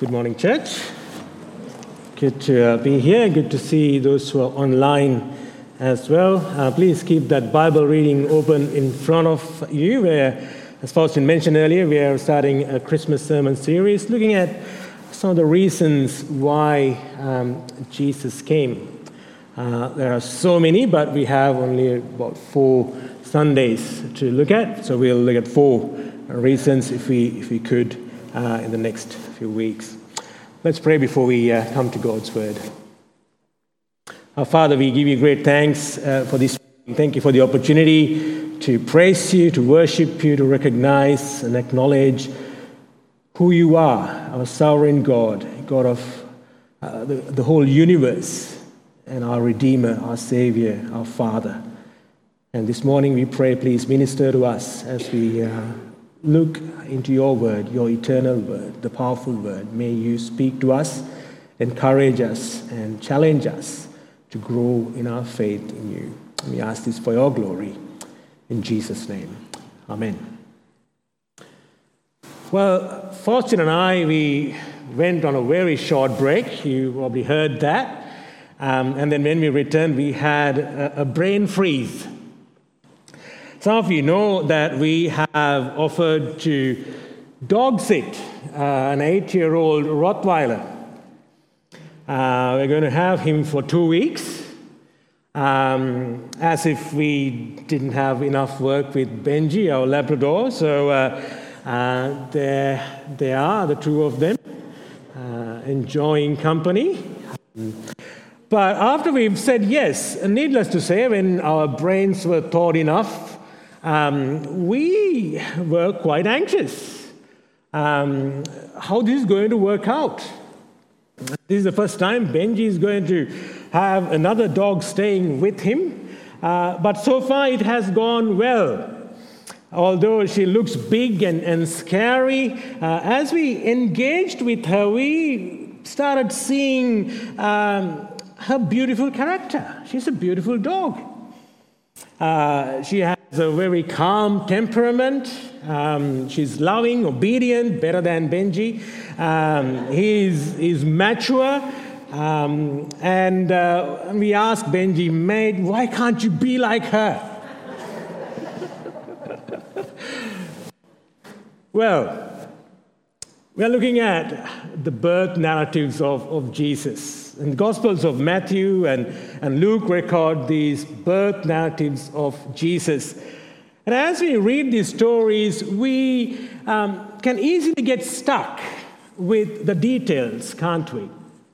Good morning, church. Good to be here. Good to see those who are online as well. Please keep that Bible reading open in front of you, where, as Faustin mentioned earlier, we are starting a Christmas sermon series looking at some of the reasons why Jesus came. There are so many, but we have only about 4 Sundays to look at, so we'll look at 4 reasons if we could in the next few weeks. Let's pray before we come to God's Word. Our Father, we give you great thanks for this. Thank you for the opportunity to praise you, to worship you, to recognize and acknowledge who you are, our sovereign God, God of the whole universe, and our Redeemer, our Savior, our Father. And this morning we pray, please minister to us as we look into your word, your eternal word, the powerful word. May you speak to us, encourage us, and challenge us to grow in our faith in you. And we ask this for your glory. In Jesus' name, amen. Well, Faustin and I, we went on a very short break. You probably heard that. And then when we returned, we had a brain freeze. Some of you know that we have offered to dog sit an 8-year-old Rottweiler. We're going to have him for 2 weeks, as if we didn't have enough work with Benji, our Labrador. So there they are, the 2 of them, enjoying company. But after we've said yes, needless to say, when our brains were thawed enough, we were quite anxious. How this is going to work out? This is the first time Benji is going to have another dog staying with him. But so far it has gone well. Although she looks big and scary, as we engaged with her, we started seeing her beautiful character. She's a beautiful dog. She has a very calm temperament. She's loving, obedient, better than Benji. He's mature. And we asked Benji, mate, why can't you be like her? Well, we're looking at the birth narratives of Jesus. And the Gospels of Matthew and Luke record these birth narratives of Jesus. And as we read these stories, we can easily get stuck with the details, can't we?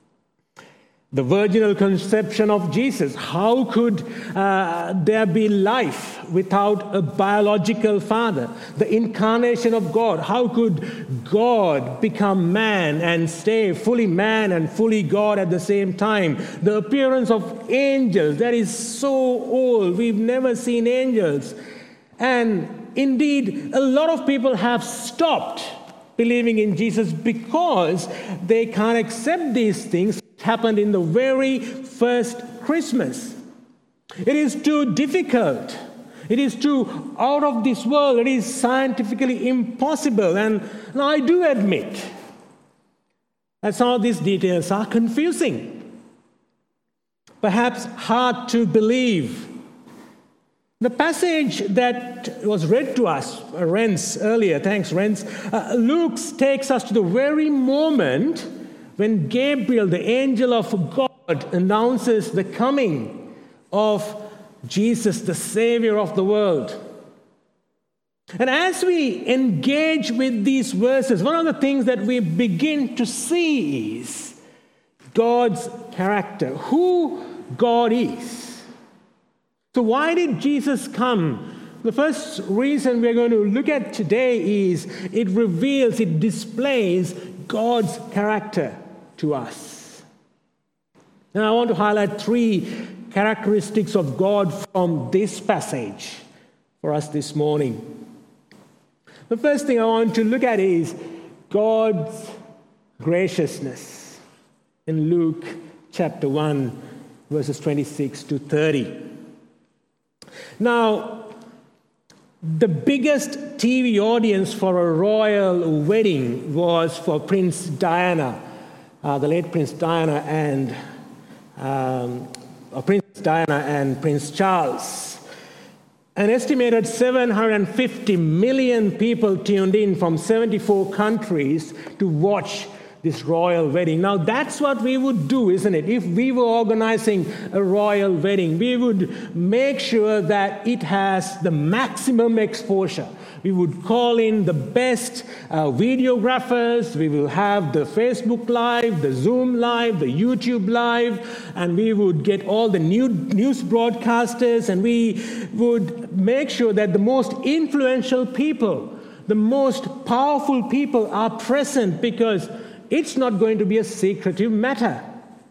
The virginal conception of Jesus. How could there be life without a biological father? The incarnation of God. How could God become man and stay fully man and fully God at the same time? The appearance of angels. That is so old. We've never seen angels. And indeed, a lot of people have stopped believing in Jesus because they can't accept these things happened in the very first Christmas. It is too difficult. It is too out of this world. It is scientifically impossible. And I do admit that some of these details are confusing, perhaps hard to believe. The passage that was read to us, Renz, earlier, thanks Renz, Luke takes us to the very moment when Gabriel, the angel of God, announces the coming of Jesus, the Savior of the world. And as we engage with these verses, one of the things that we begin to see is God's character, who God is. So why did Jesus come? The first reason we're going to look at today is it reveals, it displays God's character to us. Now I want to highlight 3 characteristics of God from this passage for us this morning. The first thing I want to look at is God's graciousness in Luke chapter 1, verses 26 to 30. Now, The biggest TV audience for a royal wedding was for Prince Diana, the late Prince Diana and Prince Charles. An estimated 750 million people tuned in from 74 countries to watch this royal wedding. Now, that's what we would do, isn't it? If we were organizing a royal wedding, we would make sure that it has the maximum exposure. We would call in the best videographers. We will have the Facebook Live, the Zoom Live, the YouTube Live, and we would get all the news broadcasters, and we would make sure that the most influential people, the most powerful people are present, because it's not going to be a secretive matter.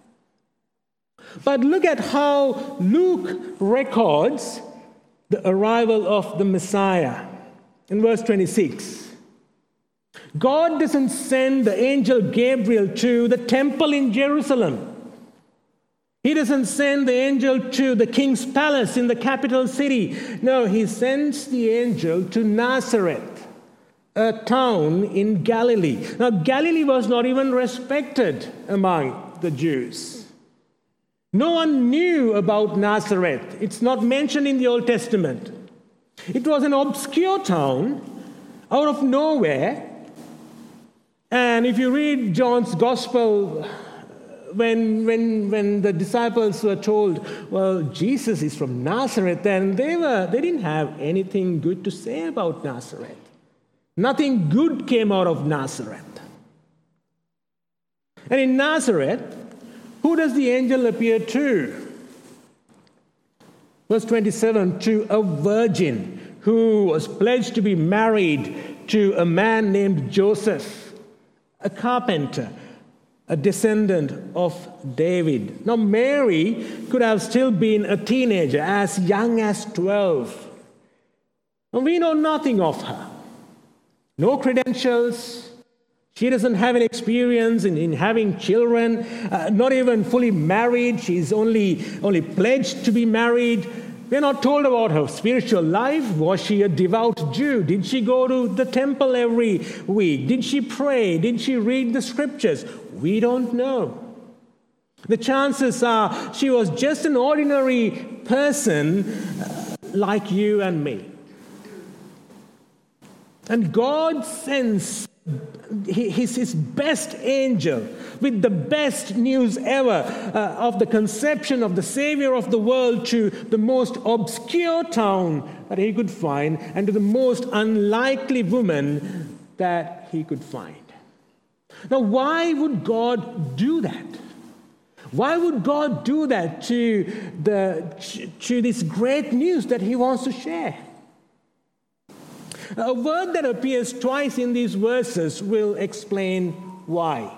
But look at how Luke records the arrival of the Messiah. In verse 26, God doesn't send the angel Gabriel to the temple in Jerusalem. He doesn't send the angel to the king's palace in the capital city. No, he sends the angel to Nazareth, a town in Galilee. Now, Galilee was not even respected among the Jews. No one knew about Nazareth. It's not mentioned in the Old Testament. It was an obscure town out of nowhere. And if you read John's Gospel, when the disciples were told, well, Jesus is from Nazareth, then they didn't have anything good to say about Nazareth. Nothing good came out of Nazareth. And in Nazareth, who does the angel appear to? Verse 27, to a virgin who was pledged to be married to a man named Joseph, a carpenter, a descendant of David. Now, Mary could have still been a teenager, as young as 12. And we know nothing of her. No credentials. She doesn't have any experience in having children, not even fully married. She's only pledged to be married. We're not told about her spiritual life. Was she a devout Jew? Did she go to the temple every week? Did she pray? Did she read the scriptures? We don't know. The chances are she was just an ordinary person like you and me. And God sends his best angel with the best news ever of the conception of the Savior of the world to the most obscure town that he could find and to the most unlikely woman that he could find. Now, why would God do that? Why would God do that to this great news that he wants to share? A word that appears twice in these verses will explain why.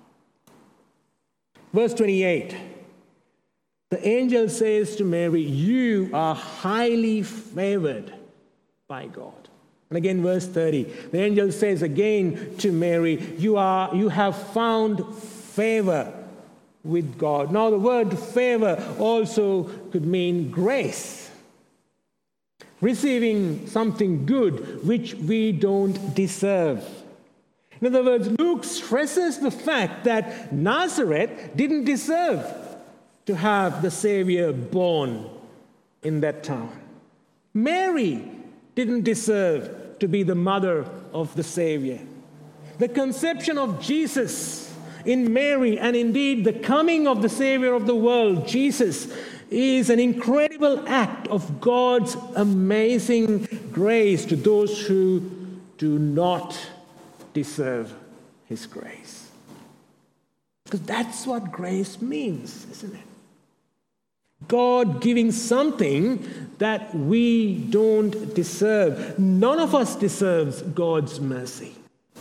Verse 28, the angel says to Mary, "You are highly favored by God." And again, verse 30, the angel says again to Mary, you have found favor with God. Now, the word favor also could mean grace. Receiving something good which we don't deserve. In other words, Luke stresses the fact that Nazareth didn't deserve to have the Savior born in that town. Mary didn't deserve to be the mother of the Savior. The conception of Jesus in Mary, and indeed the coming of the Savior of the world, Jesus, is an incredible act of God's amazing grace to those who do not deserve his grace. Because that's what grace means, isn't it? God giving something that we don't deserve. None of us deserves God's mercy.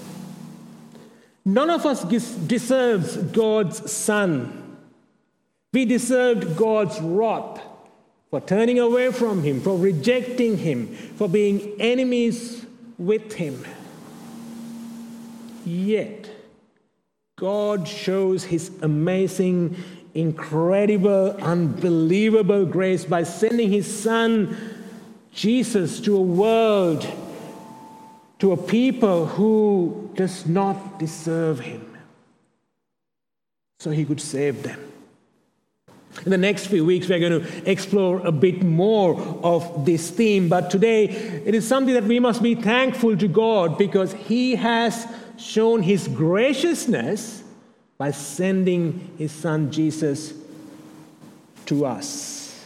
None of us deserves God's Son. We deserved God's wrath for turning away from him, for rejecting him, for being enemies with him. Yet, God shows his amazing, incredible, unbelievable grace by sending his Son Jesus to a world, to a people who does not deserve him, so he could save them. In the next few weeks, we're going to explore a bit more of this theme. But today, it is something that we must be thankful to God because he has shown his graciousness by sending his son Jesus to us.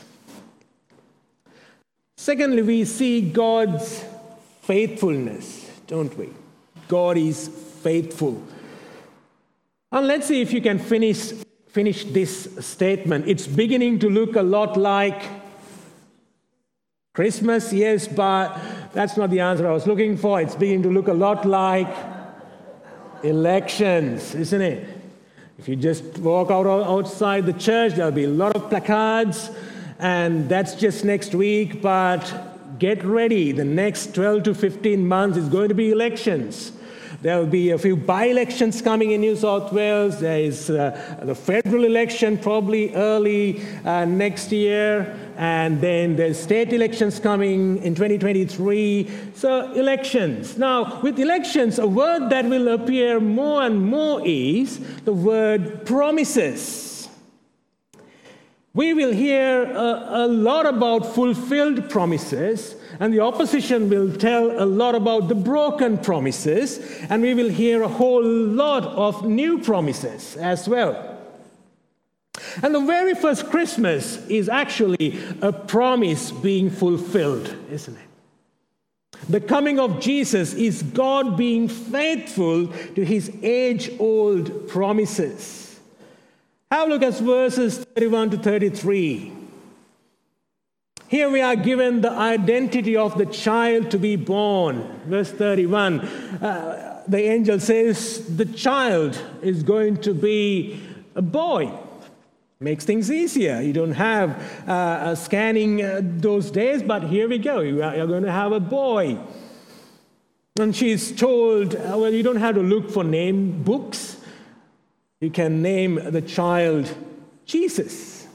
Secondly, we see God's faithfulness, don't we? God is faithful. And let's see if you can finish this statement. It's beginning to look a lot like Christmas, yes, but that's not the answer I was looking for. It's beginning to look a lot like elections, isn't it? If you just walk outside the church, there'll be a lot of placards, and that's just next week, but get ready. The next 12 to 15 months is going to be elections. There will be a few by-elections coming in New South Wales. There is the federal election probably early next year. And then there's state elections coming in 2023. So elections. Now, with elections, a word that will appear more and more is the word promises. We will hear a lot about fulfilled promises, and the opposition will tell a lot about the broken promises, and we will hear a whole lot of new promises as well. And the very first Christmas is actually a promise being fulfilled, isn't it? The coming of Jesus is God being faithful to his age-old promises. Have a look at verses 31 to 33. Here we are given the identity of the child to be born. Verse 31, the angel says the child is going to be a boy. Makes things easier. You don't have scanning those days, but here we go. You're going to have a boy. And she's told, well, you don't have to look for name books. You can name the child Jesus.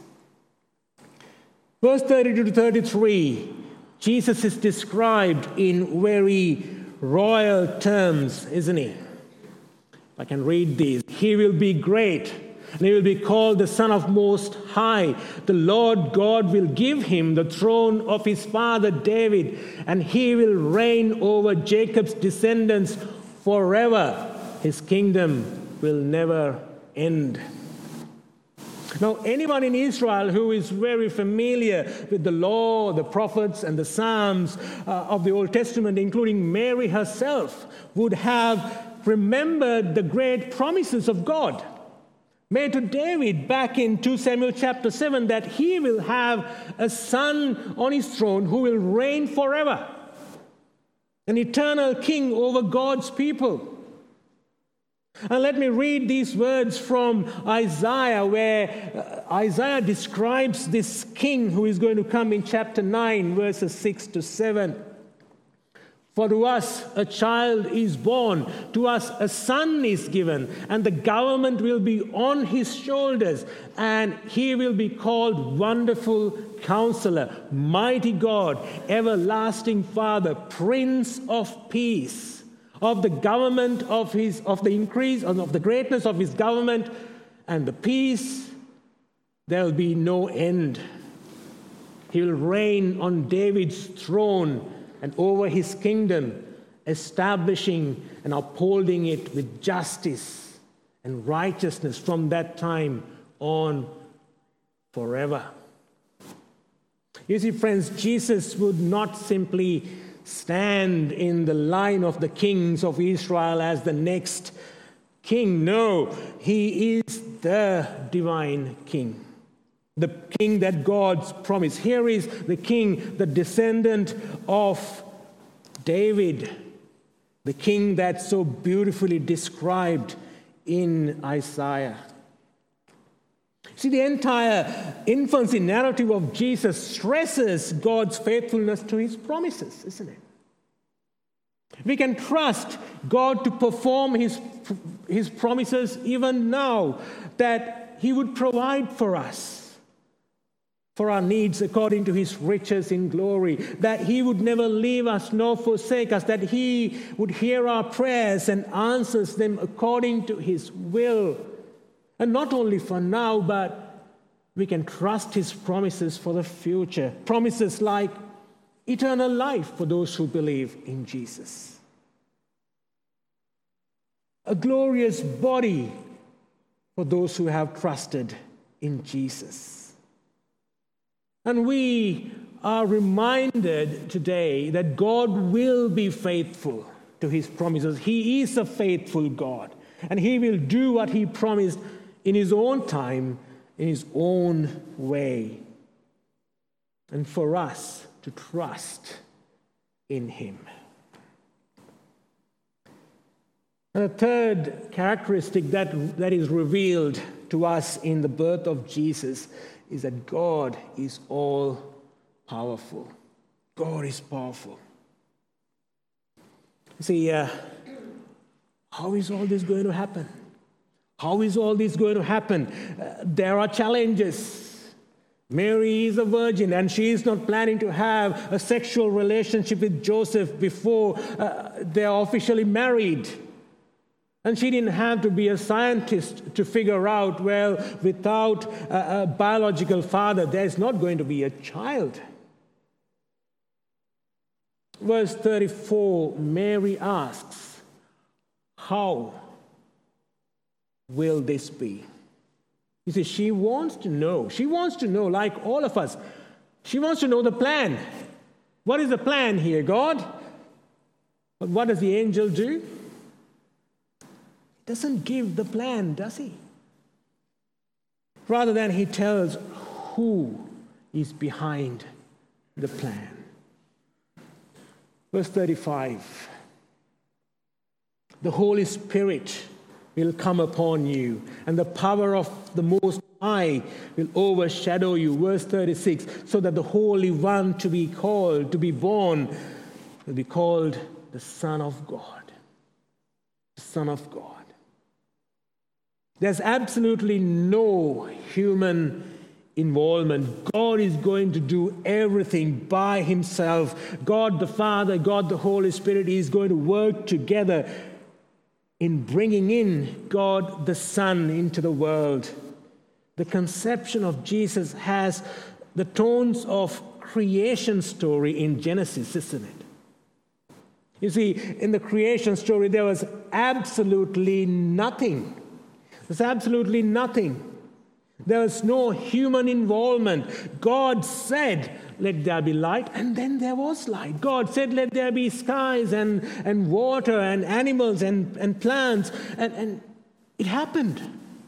Verse 32 to 33, Jesus is described in very royal terms, isn't he? If I can read these. He will be great, and he will be called the Son of Most High. The Lord God will give him the throne of his father David, and he will reign over Jacob's descendants forever. His kingdom will never end. Now, anyone in Israel who is very familiar with the law, the prophets, and the Psalms of the Old Testament, including Mary herself, would have remembered the great promises of God made to David back in 2 Samuel chapter 7, that he will have a son on his throne who will reign forever, an eternal king over God's people. And let me read these words from Isaiah, where Isaiah describes this king who is going to come in chapter 9, verses 6 to 7. For to us a child is born, to us a son is given, and the government will be on his shoulders, and he will be called Wonderful Counselor, Mighty God, Everlasting Father, Prince of Peace. Of the government of the increase, of the greatness of his government and the peace, there will be no end. He will reign on David's throne and over his kingdom, establishing and upholding it with justice and righteousness from that time on forever. You see, friends, Jesus would not simply stand in the line of the kings of Israel as the next king. No, he is the divine king, the king that God's promised. Here is the king, the descendant of David, the king that's so beautifully described in Isaiah. See, the entire infancy narrative of Jesus stresses God's faithfulness to his promises, isn't it? We can trust God to perform his promises even now, that he would provide for us for our needs according to his riches in glory, that he would never leave us nor forsake us, that he would hear our prayers and answers them according to his will. And not only for now, but we can trust his promises for the future. Promises like eternal life for those who believe in Jesus. A glorious body for those who have trusted in Jesus. And we are reminded today that God will be faithful to his promises. He is a faithful God, and he will do what he promised in his own time, in his own way. And for us to trust in him. And the third characteristic that is revealed to us in the birth of Jesus is that God is all powerful. God is powerful. See, how is all this going to happen? How is all this going to happen? There are challenges. Mary is a virgin, and she is not planning to have a sexual relationship with Joseph before they are officially married. And she didn't have to be a scientist to figure out, well, without a biological father, there's not going to be a child. Verse 34, Mary asks, how will this be? You see, she wants to know. She wants to know, like all of us. She wants to know the plan. What is the plan here, God? But what does the angel do? Doesn't give the plan, does he? Rather than he tells who is behind the plan. Verse 35. The Holy Spirit will come upon you, and the power of the Most High will overshadow you. Verse 36. So that the Holy One to be born, will be called the Son of God. The Son of God. There's absolutely no human involvement. God is going to do everything by himself. God the Father, God the Holy Spirit is going to work together in bringing in God the Son into the world. The conception of Jesus has the tones of creation story in Genesis, isn't it? You see, in the creation story, there was absolutely nothing. There's absolutely nothing. There was no human involvement. God said, let there be light, and then there was light. God said, let there be skies and water and animals and plants, and it happened.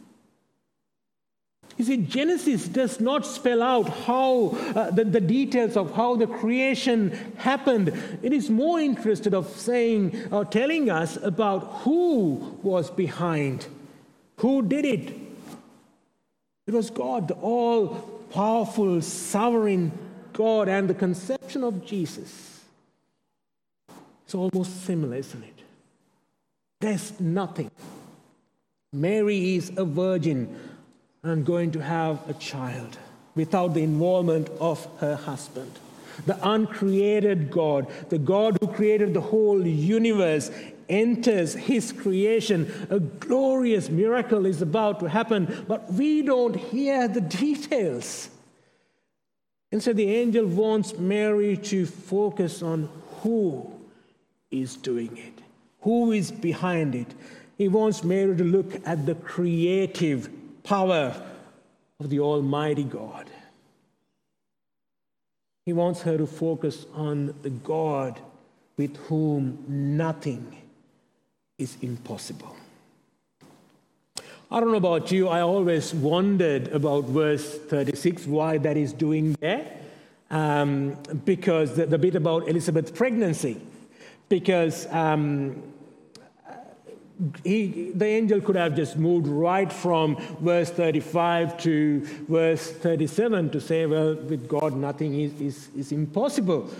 You see, Genesis does not spell out how the details of how the creation happened. It is more interested of saying or telling us about who was behind. Who did it? It was God, the all-powerful, sovereign God, and the conception of Jesus. It's almost similar, isn't it? There's nothing. Mary is a virgin and going to have a child without the involvement of her husband. The uncreated God, the God who created the whole universe, enters his creation. A glorious miracle is about to happen, but we don't hear the details. Instead, the angel wants Mary to focus on who is doing it, who is behind it. He wants Mary to look at the creative power of the Almighty God. He wants her to focus on the God with whom nothing is impossible. I don't know about you, I always wondered about verse 36, why that is doing there. Because the bit about Elizabeth's pregnancy. Because the angel could have just moved right from verse 35 to verse 37 to say, well, with God nothing is impossible.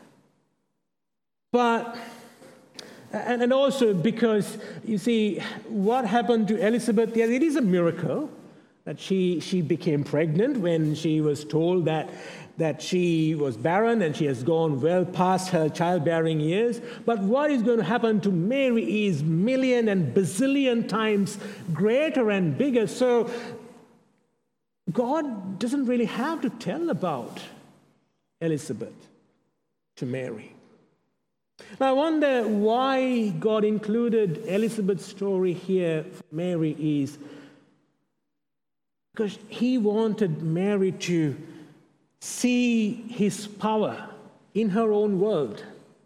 But and also because, you see, what happened to Elizabeth, yes, it is a miracle, that she became pregnant when she was told that she was barren and she has gone well past her childbearing years. But what is going to happen to Mary is million and bazillion times greater and bigger. So God doesn't really have to tell about Elizabeth to Mary. Now I wonder why God included Elizabeth's story here for Mary is because he wanted Mary to see his power in her own world.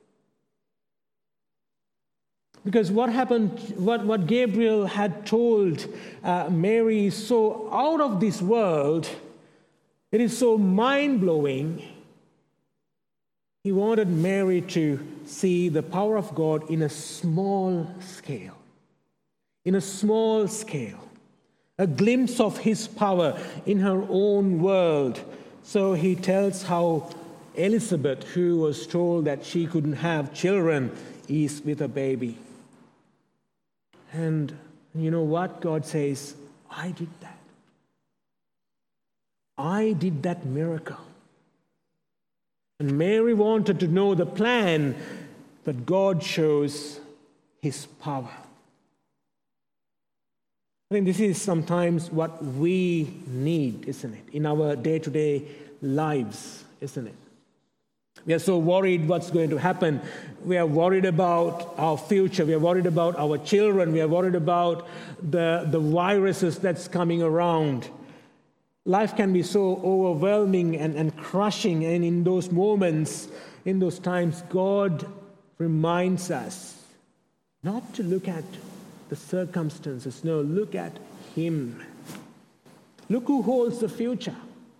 Because what happened, what Gabriel had told Mary is so out of this world, it is so mind-blowing. He wanted Mary to see the power of God in a small scale. In a small scale. A glimpse of his power in her own world. So he tells how Elizabeth, who was told that she couldn't have children, is with a baby. And you know what? God says, I did that. I did that miracle. And Mary wanted to know the plan, but God shows his power. I think this is sometimes what we need, isn't it? In our day-to-day lives, isn't it? We are so worried what's going to happen. We are worried about our future. We are worried about our children. We are worried about the viruses that's coming around. Life can be so overwhelming and crushing. And in those moments, in those times, God reminds us not to look at the circumstances. No, look at him. Look who holds the future.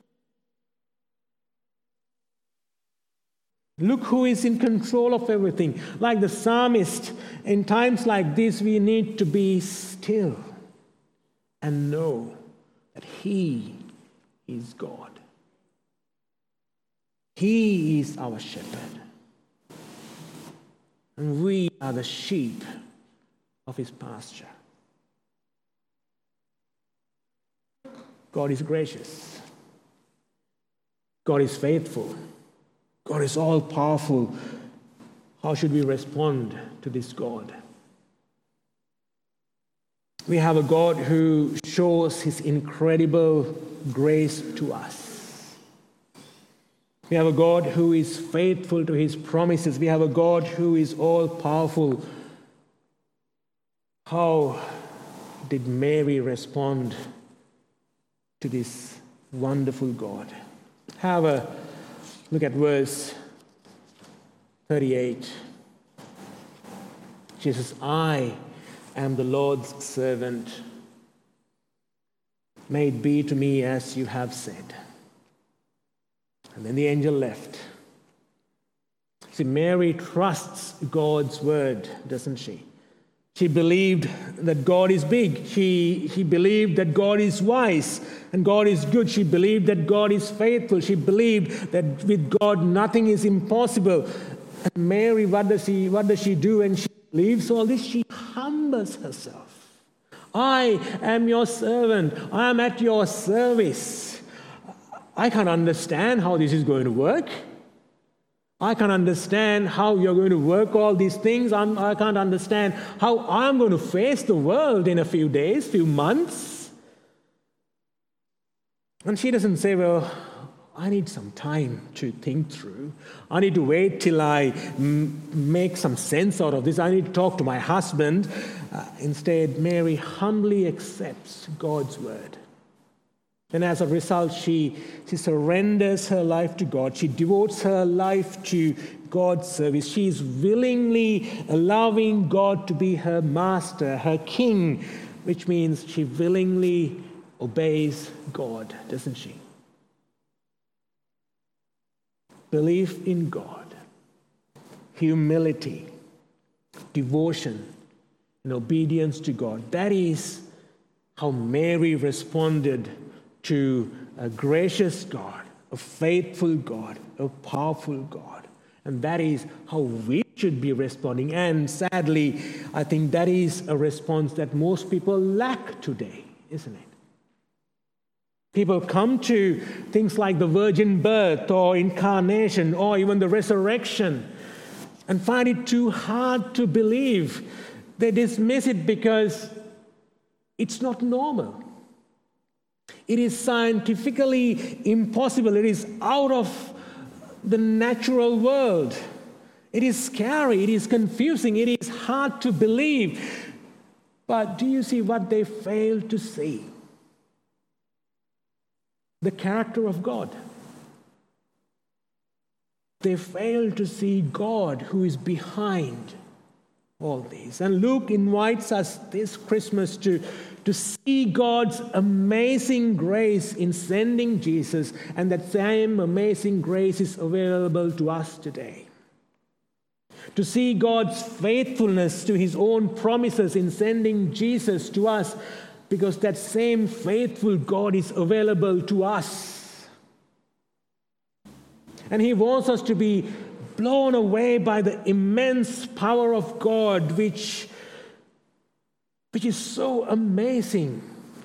Look who is in control of everything. Like the psalmist, in times like this, we need to be still and know that he is God. He is our shepherd. And we are the sheep of his pasture. God is gracious. God is faithful. God is all-powerful. How should we respond to this God? We have a God who shows his incredible grace to us. We have a God who is faithful to his promises. We have a God who is all-powerful. How did Mary respond to this wonderful God? Have a look at verse 38. She says, I am the Lord's servant. May it be to me as you have said. And then the angel left. See, Mary trusts God's word, doesn't she? She believed that God is big. She believed that God is wise and God is good. She believed that God is faithful. She believed that with God nothing is impossible. And Mary, what does she do when she believes all this? She humbles herself. I am your servant. I am at your service. I can't understand how this is going to work. I can't understand how you're going to work all these things. I can't understand how I'm going to face the world in a few days, few months. And she doesn't say, well, I need some time to think through. I need to wait till I make some sense out of this. I need to talk to my husband. Instead, Mary humbly accepts God's word. And as a result, she surrenders her life to God. She devotes her life to God's service. She is willingly allowing God to be her master, her king, which means she willingly obeys God, doesn't she? Belief in God, humility, devotion, and obedience to God. That is how Mary responded to a gracious God, a faithful God, a powerful God. And that is how we should be responding. And sadly, I think that is a response that most people lack today, isn't it? People come to things like the virgin birth or incarnation or even the resurrection and find it too hard to believe. They dismiss it because it's not normal. It is scientifically impossible. It is out of the natural world. It is scary. It is confusing. It is hard to believe. But do you see what they fail to see? The character of God. They fail to see God who is behind all these. And Luke invites us this Christmas to see God's amazing grace in sending Jesus, and that same amazing grace is available to us today. To see God's faithfulness to his own promises in sending Jesus to us, because that same faithful God is available to us. And he wants us to be blown away by the immense power of God, which is so amazing.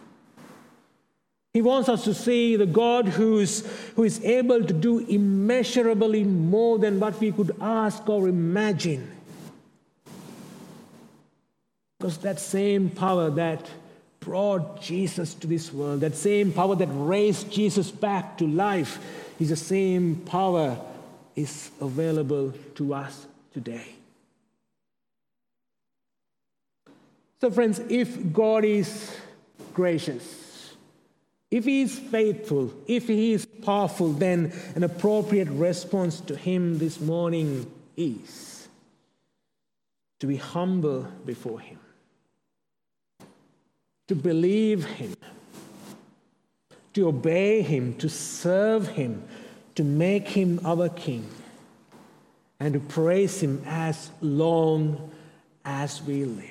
He wants us to see the God who is able to do immeasurably more than what we could ask or imagine. Because that same power that brought Jesus to this world, that same power that raised Jesus back to life, is the same power is available to us today. So friends, if God is gracious, if he is faithful, if he is powerful, then an appropriate response to him this morning is to be humble before him, to believe him, to obey him, to serve him, to make him our King, and to praise him as long as we live.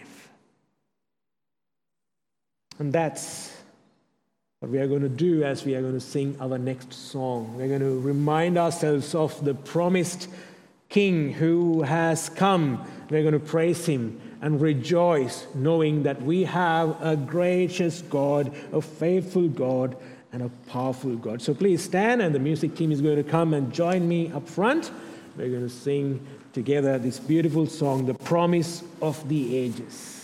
And that's what we are going to do as we are going to sing our next song. We're going to remind ourselves of the promised King who has come. We're going to praise him and rejoice, knowing that we have a gracious God, a faithful God, and a powerful God. So please stand, and the music team is going to come and join me up front. We're going to sing together this beautiful song, The Promise of the Ages.